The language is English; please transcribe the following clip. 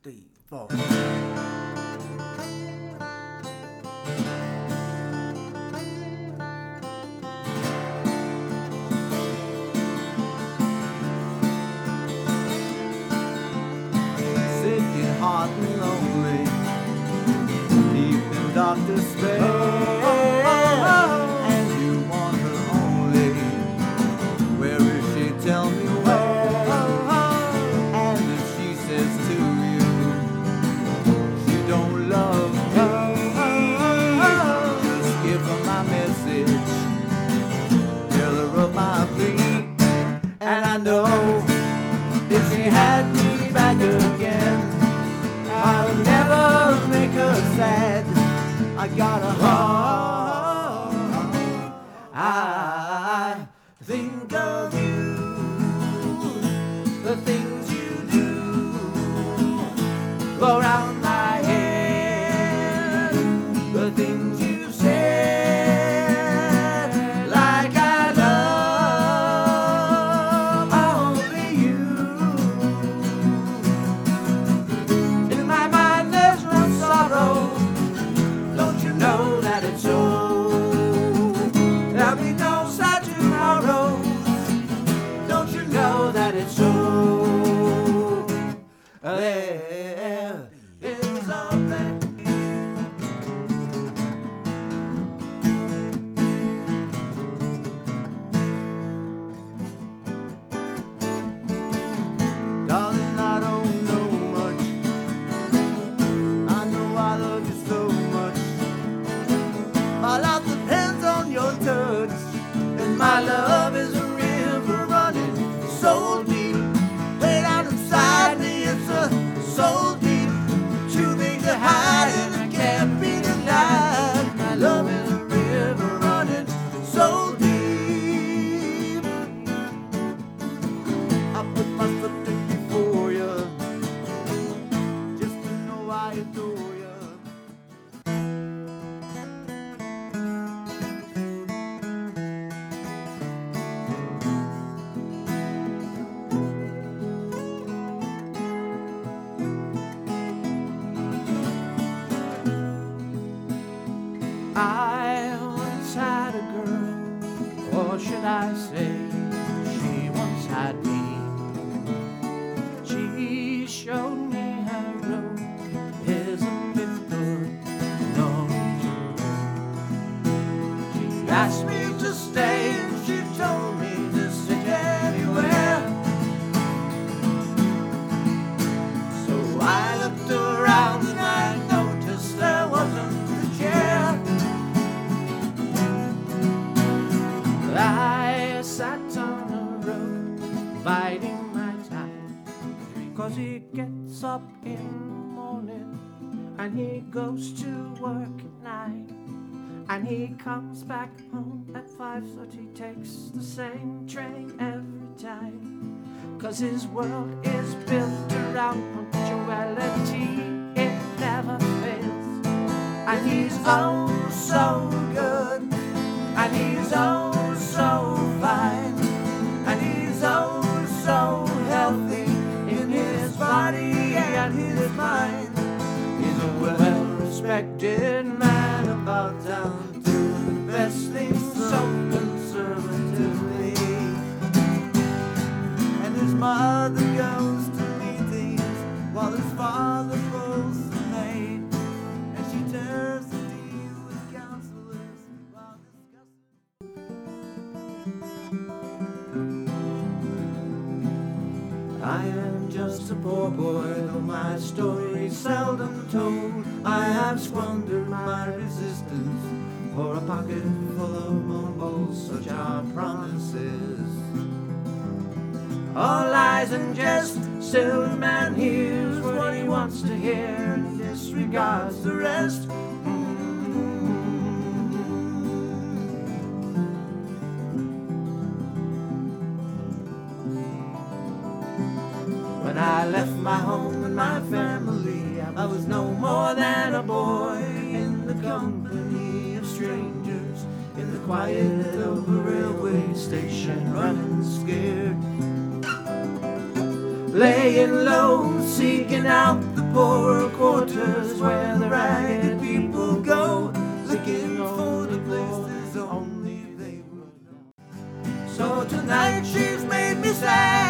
3, 4. Sick and hot and lonely, deep in dark despair, and you want her only. Where is she? Tell me where. And if she says to you she don't love you, just give her my message, tell her of my plea. And I know if she had me back again, I'll never make her sad. I got a heart. I think of you, the things you do go round my head, the things you said, like I love only you. In my mind there's no sorrow, don't you know that it's so? There'll be no sad tomorrow, don't you know that it's so? There is a place. Darling, I don't know much, I know I love you so much. My love depends on your touch, and my love is a river running so deep, way down inside me. It's a so deep, too big to hide, and it can't be denied. My love is a river running so deep. I put my foot in before you, just to know I adore you. I once had a girl, or should I say, she once had me. She showed me her road, isn't it good? Norwegian road. She asked me to stay, and she told me to sit anywhere. So I looked around and I noticed there wasn't a chair. I sat on a rug, biding my time, 'cause he gets up in the morning and he goes to work at 9, and he comes back home at 5:30, takes the same train every time, 'cause his world is built around punctuality, it never fails. And he's oh so good, and he's oh so fine, and he's oh so healthy in his body and his mind. He's a well-respected man about town, do the best things so conservatively. And his mother goes to meetings while his father pulls the maid, and she tears the deal with counselors while discussing. I am just a poor boy, though my story's seldom told. I have squandered my resistance for a pocket full of mumbles, such are promises. All lies and jest, still the man hears what he wants to hear and disregards the rest. When I left my home and my family, I was no more than a boy in the company of strangers, in the quiet of a railway station, running scared. laying low, seeking out the poorer quarters where the ragged people go, looking for the places only they would know. So tonight she's made me sad.